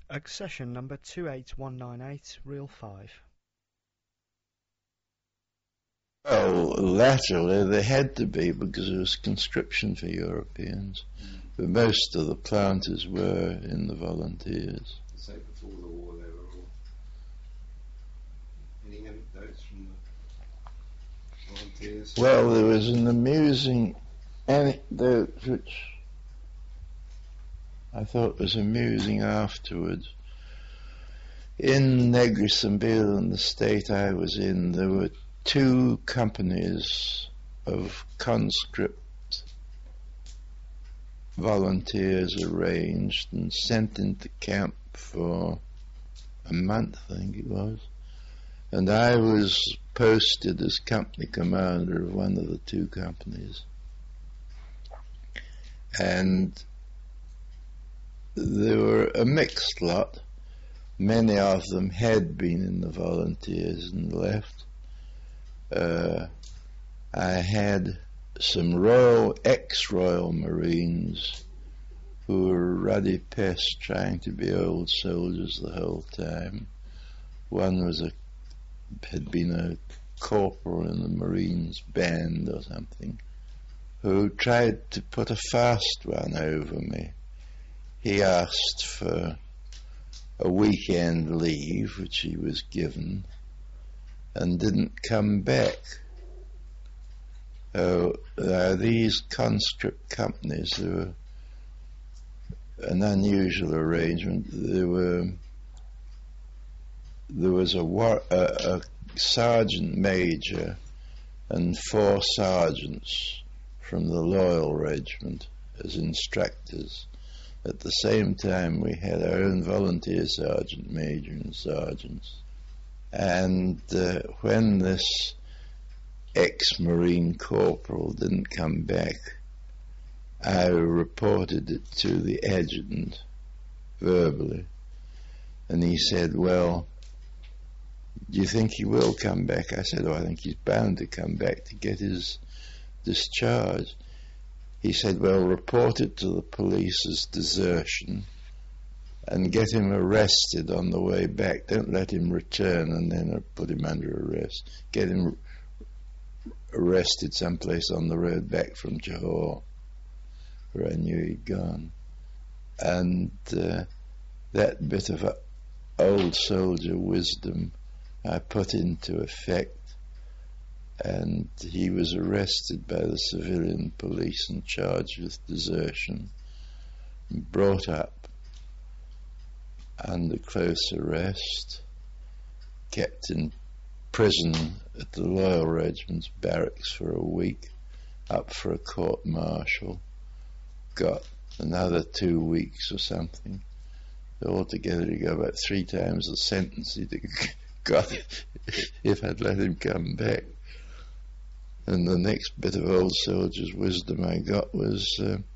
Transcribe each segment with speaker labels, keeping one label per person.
Speaker 1: Accession number 28198, reel 5.
Speaker 2: Well, latterly there had to be because there was conscription for Europeans, but most of the planters were in the volunteers.
Speaker 3: So before the war they were all... Any anecdotes from the volunteers?
Speaker 2: Well, there was an amusing anecdote which I thought was amusing afterwards. In Negris and Beale, in the state I was in, there were 2 companies of conscript volunteers arranged and sent into camp for a month, I think it was. And I was posted as company commander of one of the 2 companies. And they were a mixed lot. Many of them had been in the volunteers and left. I had some ex-Royal Marines who were ruddy pests trying to be old soldiers the whole time. One had been a corporal in the Marines band or something, who tried to put a fast one over me. He asked for a weekend leave, which he was given, and didn't come back. These conscript companies, they were an unusual arrangement. There was a sergeant major and 4 sergeants from the Loyal Regiment as instructors. At the same time, we had our own volunteer sergeant major and sergeants. And when this ex-Marine corporal didn't come back, I reported it to the adjutant verbally. And he said, "Well, do you think he will come back?" I said, "I think he's bound to come back to get his discharge." He said, "Well, report it to the police as desertion and get him arrested on the way back. Don't let him return and then put him under arrest. Get him arrested someplace on the road back from Johor, where I knew he'd gone." And that bit of old soldier wisdom I put into effect, and he was arrested by the civilian police and charged with desertion, and brought up under close arrest, kept in prison at the Loyal Regiment's barracks for a week, up for a court-martial, got another 2 weeks or something. Altogether he got about 3 times the sentence he'd got if I'd let him come back. And the next bit of old soldier's wisdom I got was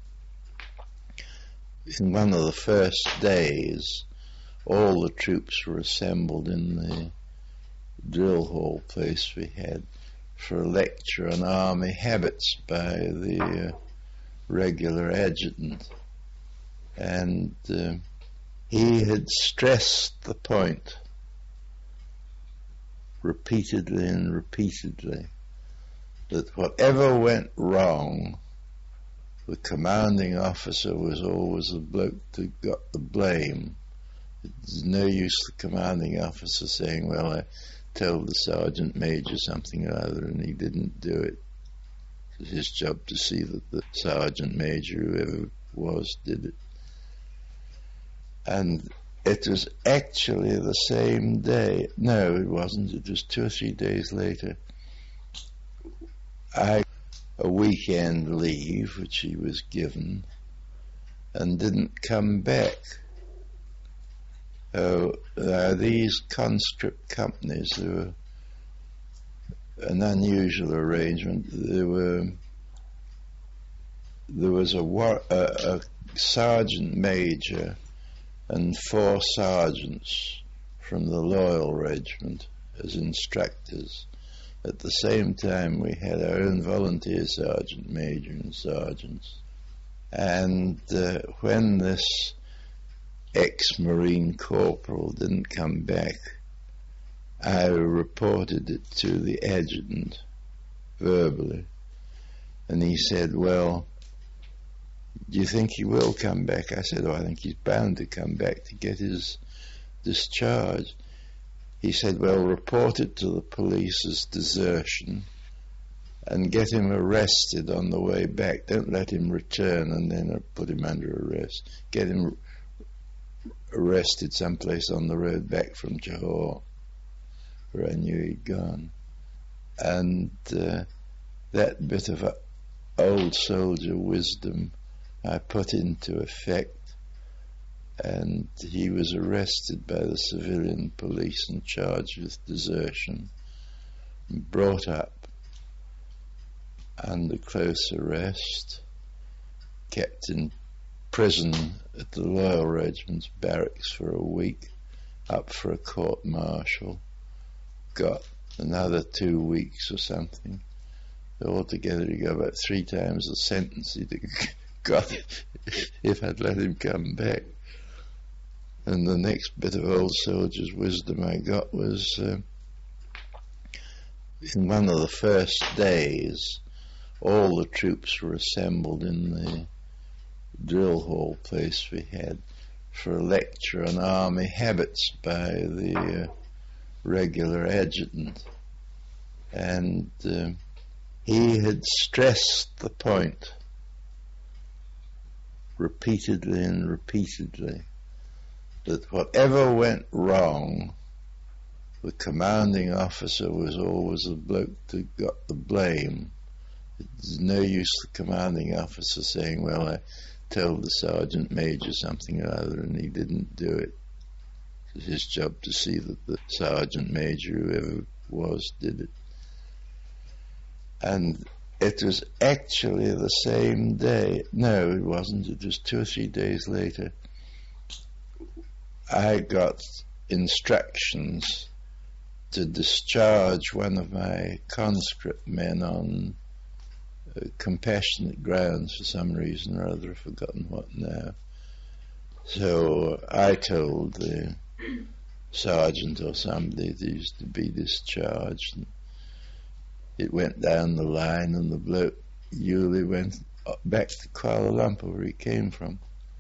Speaker 2: in one of the first days, all the troops were assembled in the drill hall place we had for a lecture on army habits by the regular adjutant. And he had stressed the point repeatedly and repeatedly that whatever went wrong, the commanding officer was always the bloke that got the blame. It's no use the commanding officer saying, "Well, I told the sergeant major something or other and he didn't do it." It was his job to see that the sergeant major, whoever it was, did it. And it was actually the same day. No, it wasn't. It was 2 or 3 days later. I a weekend leave, which he was given, and didn't come back. These conscript companies, they were an unusual arrangement. There was a sergeant major and 4 sergeants from the Loyal Regiment as instructors. At the same time, we had our own volunteer sergeant major and sergeants. And when this ex-Marine corporal didn't come back, I reported it to the adjutant verbally, and he said, well, do you think he will come back? I said, oh, I think he's bound to come back to get his discharge. He said, well, report it to the police as desertion and get him arrested on the way back. Don't let him return and then put him under arrest. Get him arrested someplace on the road back from Johor, where I knew he'd gone. And that bit of old soldier wisdom I put into effect, and he was arrested by the civilian police and charged with desertion, and brought up under close arrest, kept in prison at the Loyal Regiment's barracks for a week, up for a court-martial, got another 2 weeks or something. Altogether he got about 3 times the sentence he'd got if I'd let him come back. And the next bit of old soldier's wisdom I got was in one of the first days, all the troops were assembled in the drill hall place we had for a lecture on army habits by the regular adjutant. And he had stressed the point repeatedly and repeatedly that whatever went wrong, the commanding officer was always the bloke that got the blame. It's no use the commanding officer saying, well, I told the sergeant major something or other and he didn't do it. It's his job to see that the sergeant major, whoever it was, did it. And it was actually the same day. No, it wasn't. It was 2 or 3 days later. I got instructions to discharge one of my conscript men on compassionate grounds for some reason or other. I've forgotten what now. So I told the sergeant or somebody that he was to be discharged. And it went down the line, and the bloke usually went back to Kuala Lumpur, where he came from.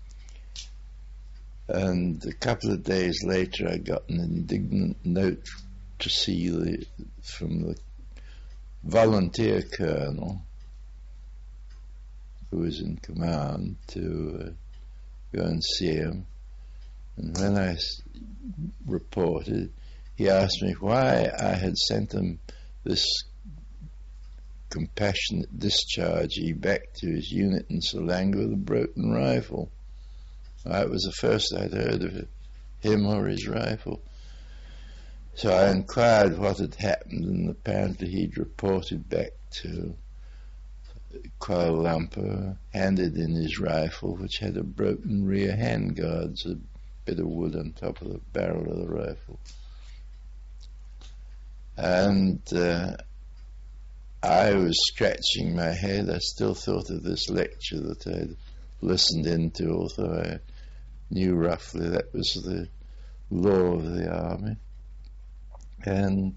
Speaker 2: And a couple of days later, I got an indignant note to see from the volunteer colonel who was in command to go and see him. And when I reported, he asked me why I had sent him this compassionate dischargee back to his unit in Selangor with a broken rifle. It was the first I'd heard of him or his rifle. So I inquired what had happened, and apparently he'd reported back to Kuala Lumpur, handed in his rifle, which had a broken rear handguards, a bit of wood on top of the barrel of the rifle. And I was scratching my head. I still thought of this lecture that I'd listened into, although I knew roughly that was the law of the army. And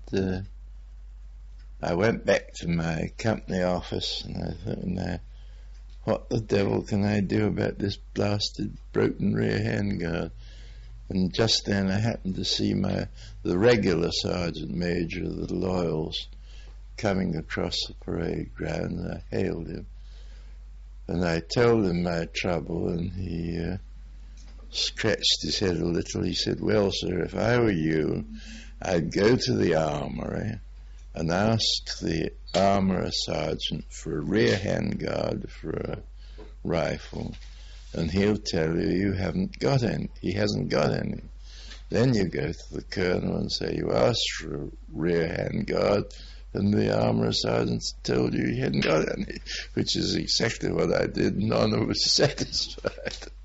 Speaker 2: I went back to my company office, and I thought, now, what the devil can I do about this blasted broken rear handguard? And just then I happened to see the regular sergeant major of the Loyals coming across the parade ground, and I hailed him. And I told him my trouble, and he scratched his head a little. He said, well, sir, if I were you, I'd go to the armory and ask the armourer sergeant for a rear handguard for a rifle, and he'll tell you haven't got any. He hasn't got any. Then you go to the colonel and say you asked for a rear handguard, and the armourer sergeant told you he hadn't got any, which is exactly what I did. None was satisfied.